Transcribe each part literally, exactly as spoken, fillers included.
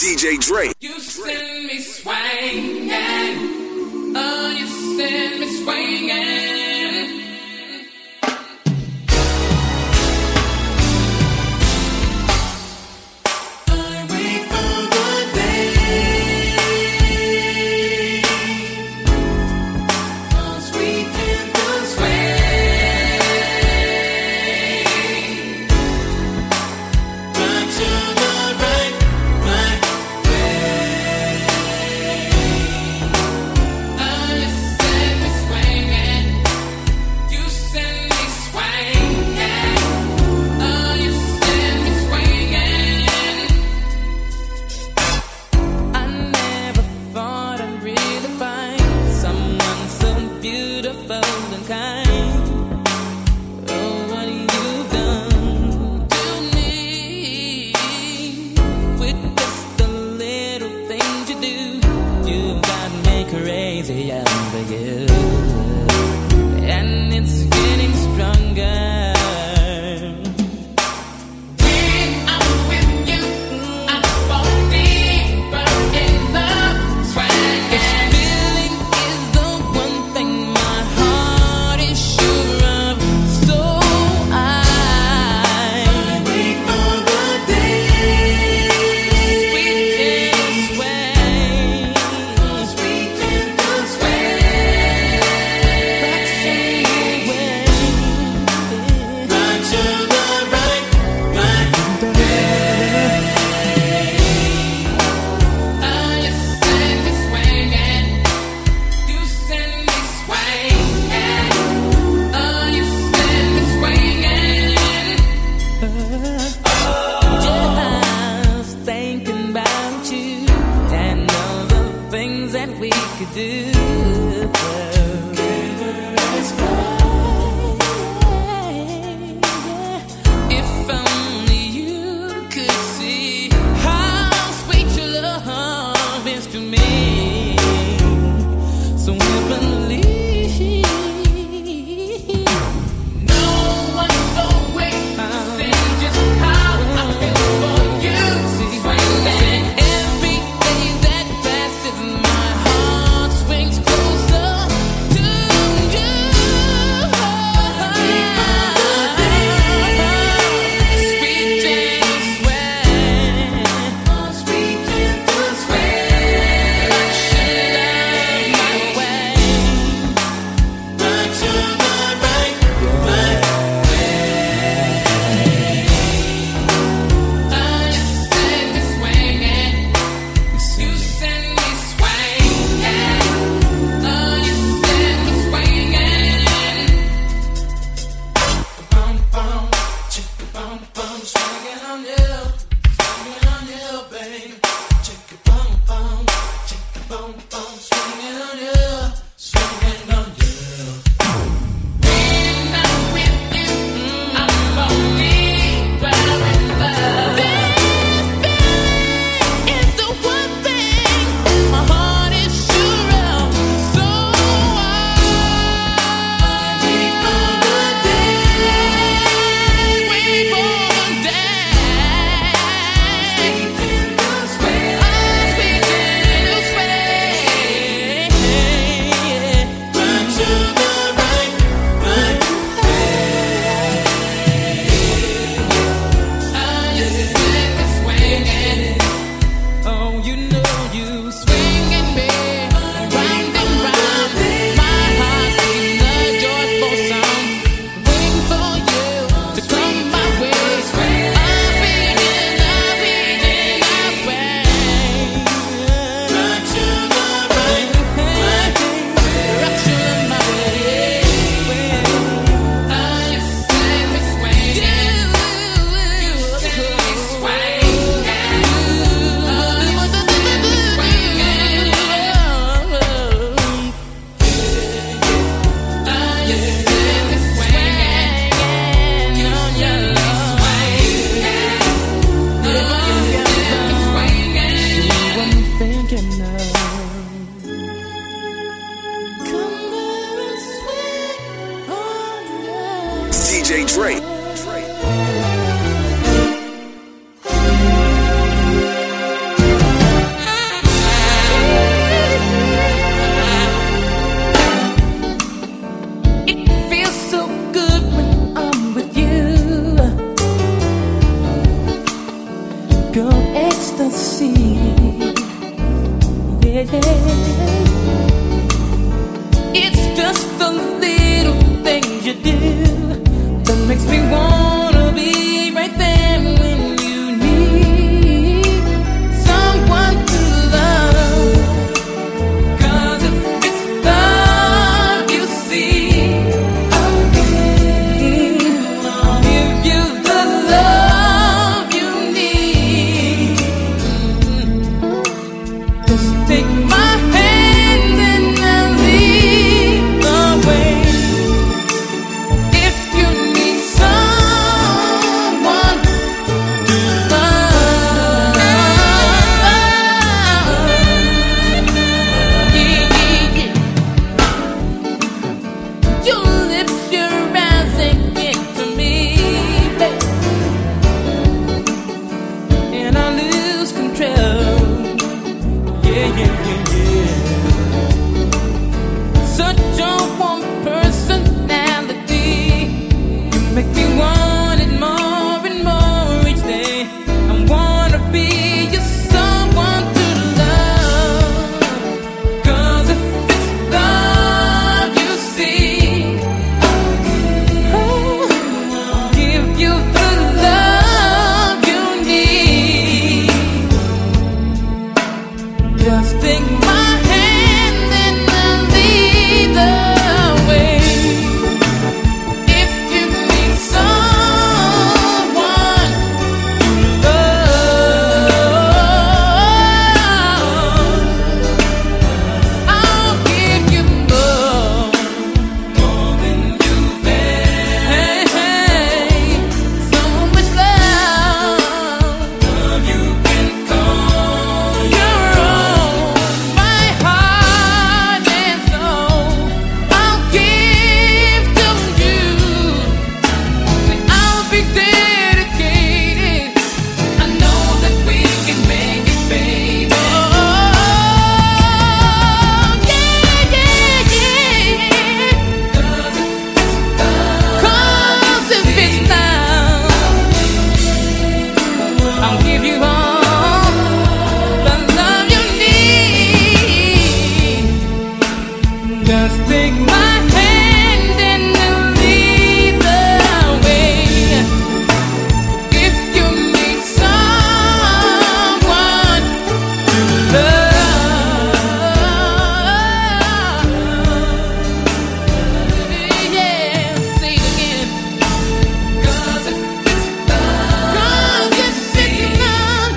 D J Dre. You send me swinging. Oh, you send me swinging. Every day that passes, my heart swings close. ecstasy. Yeah, yeah. It's just the little things you do that makes me wanna be right there when you need someone to love. 'Cause if it's love you see, I'll give, I'll give you the love you need. Just take my hand and I'll lead the way. If you need someone to love, yeah, yeah, yeah. Your lips, your eyes, and get to me, babe, and I lose control. Yeah, yeah, yeah, yeah. Such a warm personality. You make me want it more and more each day. I wanna be your someone to love. 'Cause if it's love you seek, I'll give you the love you need. Just take my hand and I'll lead the way. If you need someone to love, I'll give you more, more than you've ever. So much love, love you can call your own. My heart and soul, I'll give to you. I'll be dedicated. I know that we can make it, baby. Oh, yeah, yeah, yeah. 'Cause if it's love, I'll give you all the love you need. Just take my hand and I'll lead the way. If you need someone to love, yeah, say it again. 'Cause if it's love, 'cause if it's love,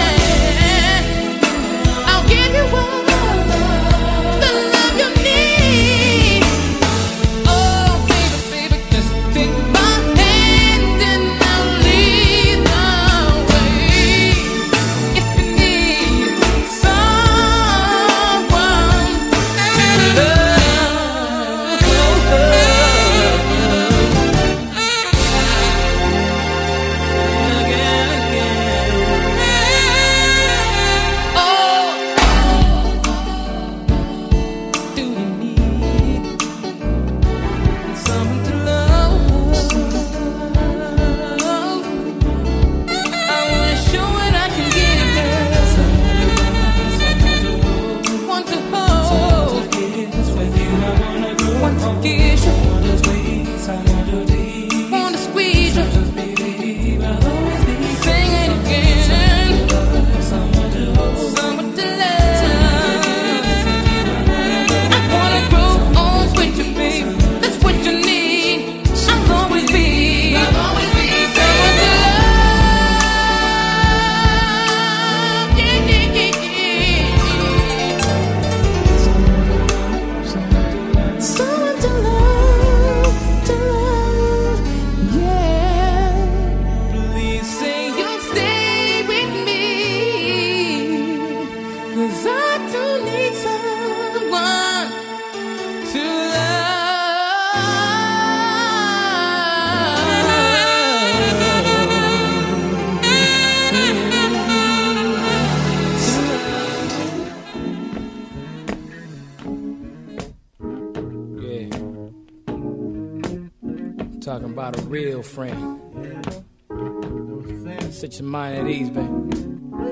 yeah, I'll give you all the love you need. Oh, baby, baby, just take my hand and I'll lead the way. If you need someone to love, again, again. Oh, do you need someone to love? I wanna show what I can give, girl. Want to hold, want to kiss you, want to squeeze you, sing it again. Someone to love. I wanna grow old with you, babe. That's what you need. I'll always be, I'll always be someone to love. Yeah, yeah, yeah, yeah. Someone to love, to love, yeah. Please say you'll stay with me, 'cause I do need someone to love. Yeah. Talking about a real friend. Set your mind at ease, baby.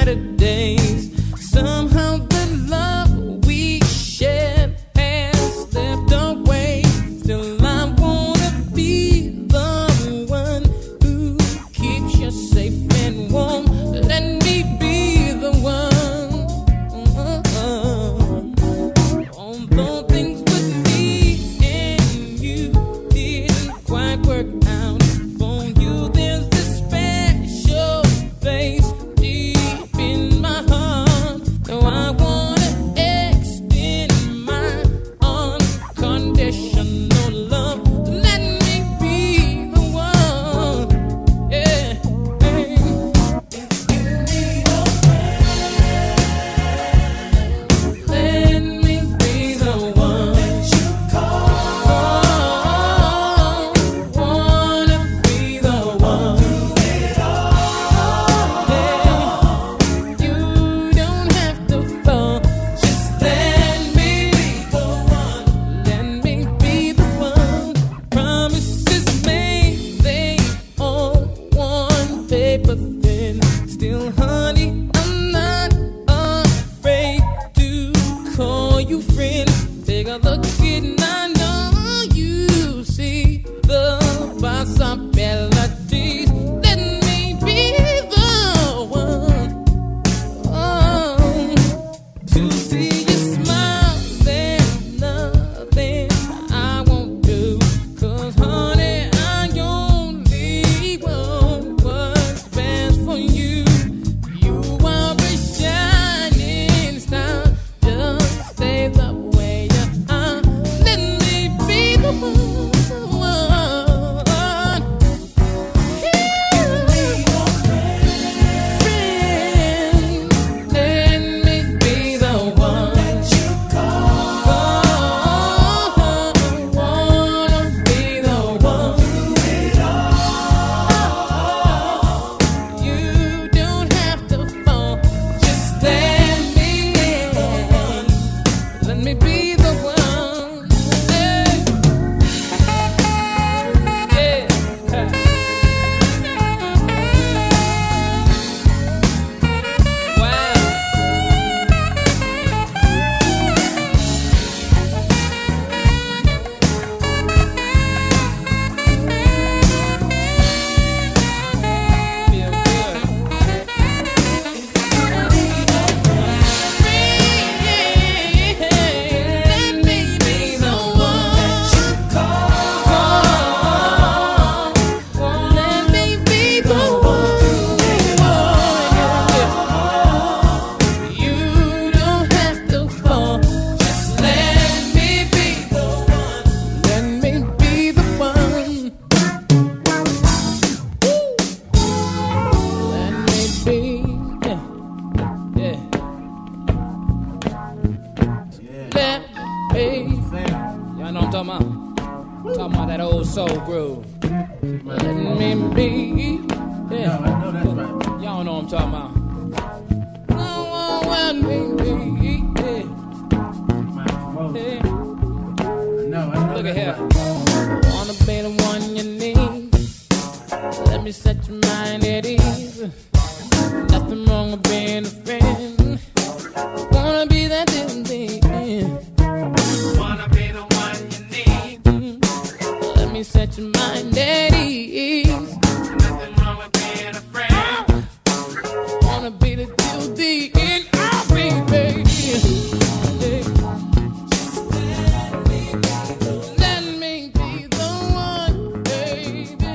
better days. Somehow the love we shared has slipped away. Still I wanna be the one who keeps you safe and warm. Let me be the one. Although things with me and you didn't quite work out, for you there's this special place deep in my heart. Now I wanna extend my unconditional love. Let me be the one. Yeah. Hey. If you need a friend, let me be the one you call. Wanna be the one. Yeah. You don't have to fall. Just let me be the one. Let me be the one. Promises made, they all one paper thin. Still, honey, I'm not afraid to call you friend. Take a look and I know you see the possibilities. Let me be the one. Oh, to see you smile, there's nothing I won't do. 'Cause honey, I only want what's best for you. You are a shining star, just stay the way you are. Let me be the one. Friend, let me be the one you call. Wanna be the one. You don't have to fall. Just let me in. Let me be the one. Hey. Yeah. Wow. Feel good. Let me be the one you call. Let me be the one. You don't have to fall. Just let me be the one. Let me be the one. Let me be. Yeah. Yeah. Let me. Y'all know what I'm talking about? Talking about that old soul groove. Let me be. Yeah. Y'all know what I'm talking about. Oh, let me be. Yeah. Yeah. Look at here. Wanna be the one you need. Let me set your mind at ease. Nothing wrong with being a friend. Wanna be that little thing. Wanna be the one you need. Let me set your mind at ease. Nothing wrong with being a friend. Wanna be the deal deep in our baby. Let me be the one, baby.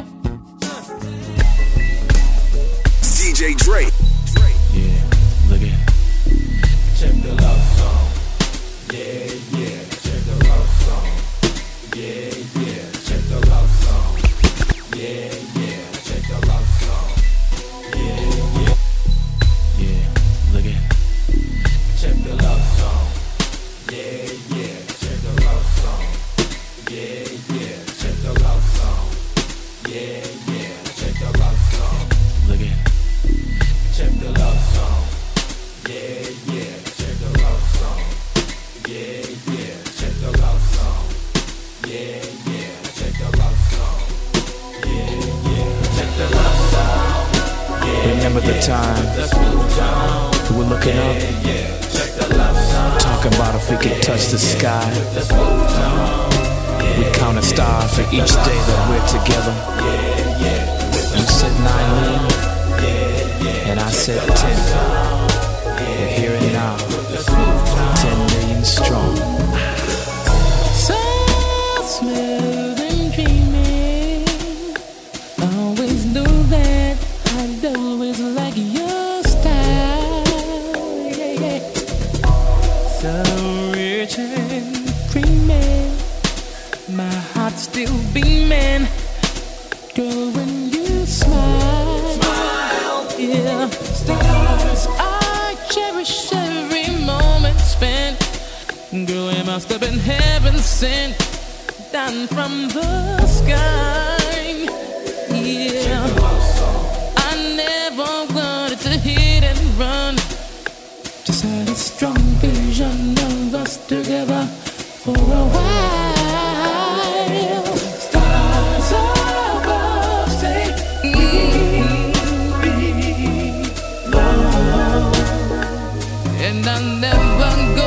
D J Dre. Yeah, look at check the love song. Yeah, yeah, check the love song. Yeah, yeah, check the love song. Yeah, yeah, check the love song. Yeah, yeah, yeah, look at check the love song. Yeah, yeah, check the love song. Yeah, yeah, check the love song. Yeah, yeah, check the love song. Look at check the love song. Yeah, yeah, check the love song. Yeah, yeah, check the love song. Yeah, yeah, check the love song. Yeah, yeah, check the love song. Yeah, remember the time. Looking up, talking about if we could touch the sky. We count a star for each day that we're together. You said nine million, and I said ten. We're here and now, ten million strong. So smooth and dreamy. Always knew that I'd always like your style. Yeah, yeah. So rich and creamy. My heart still beaming. Girl, when you smile, smile, yeah. Stars, I cherish every moment spent. Girl, it must have been heaven sent down from the sky. Yeah, I never wanted to hit and run. Just had a strong vision of us together for a while. Stars above, take me low, and I'll never go.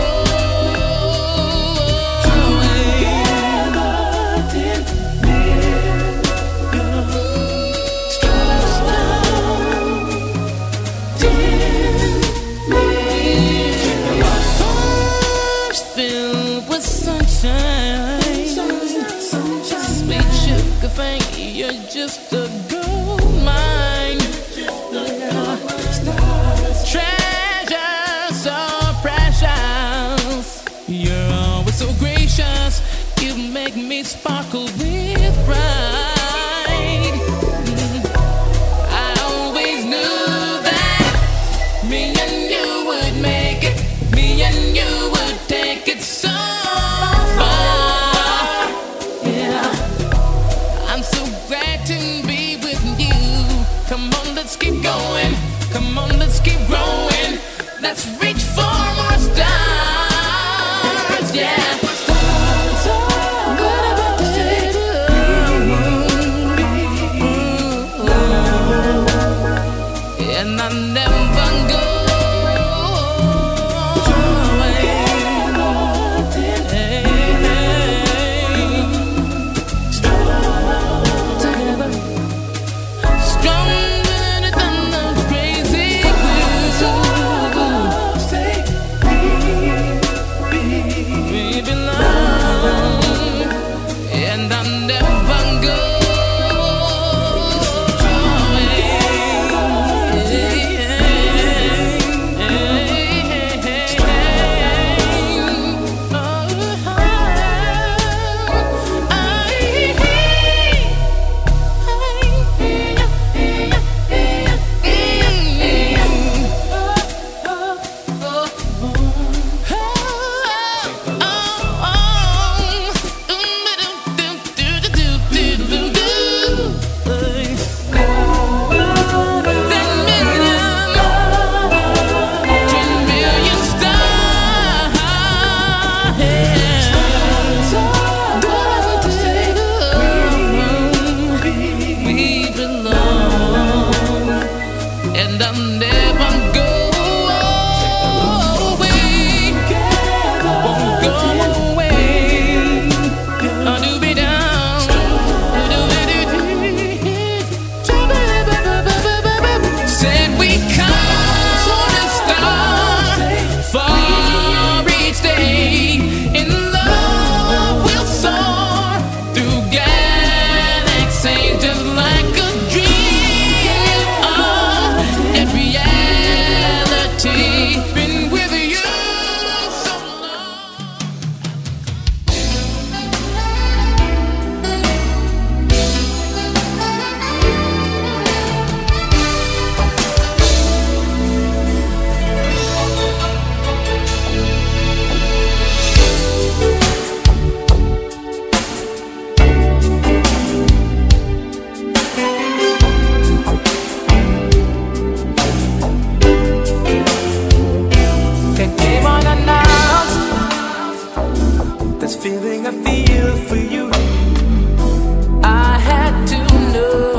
You're just a gold mine. Treasure so precious. You're always so gracious. You make me sparkle with pride. I always knew that me and you would make it. Me and you would take it so far. Yeah, I'm so glad to be with you. Come on, let's keep going. Come on, let's keep growing. Let's reach for more stars. Yeah. Stars are above, take me. And I'll never go.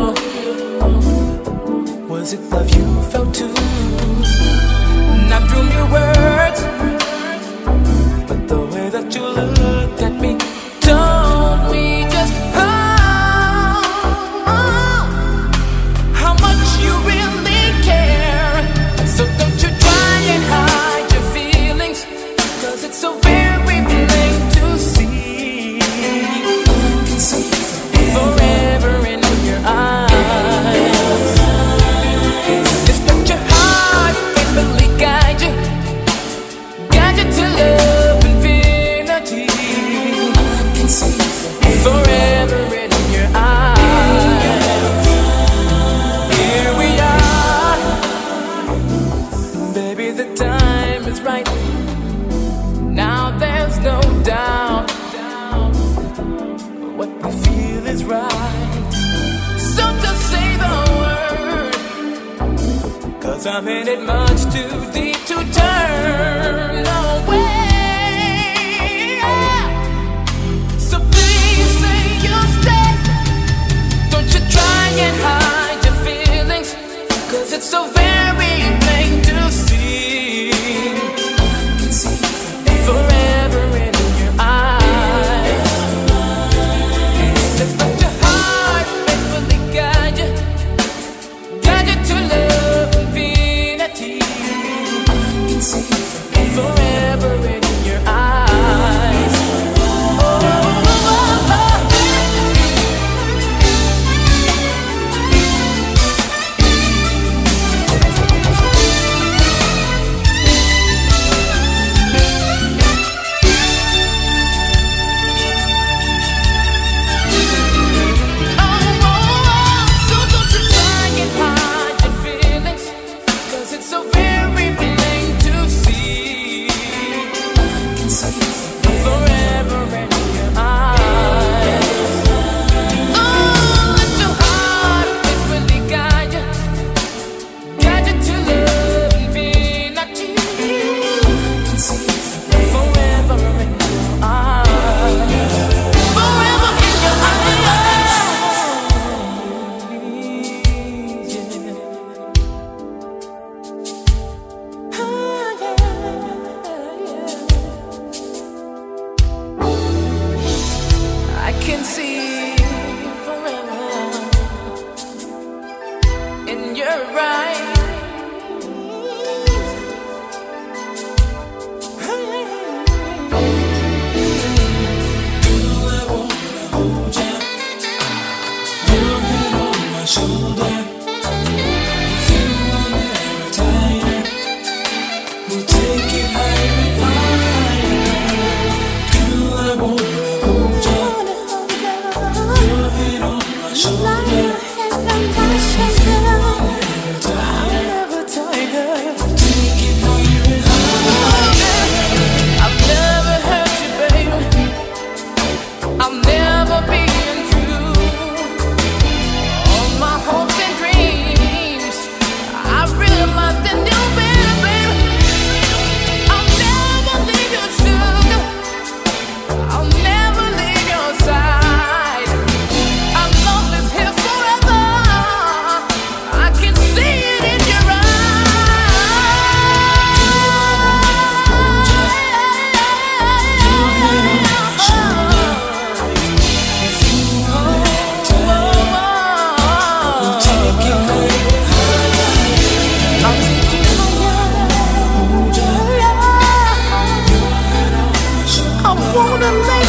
Was it love you felt too? Not through me. Baby, the time is right. Now there's no doubt. What we feel is right. So just say the word, 'cause I'm in it much too deep to turn away. So please say you'll stay. Don't you try and hide your feelings, 'cause it's so very plain to see. I can see forever in your eyes. Let's let your heart faithfully guide you, guide you to love infinity. I can see forever in your eyes. Oh, oh, oh, oh. Wanna make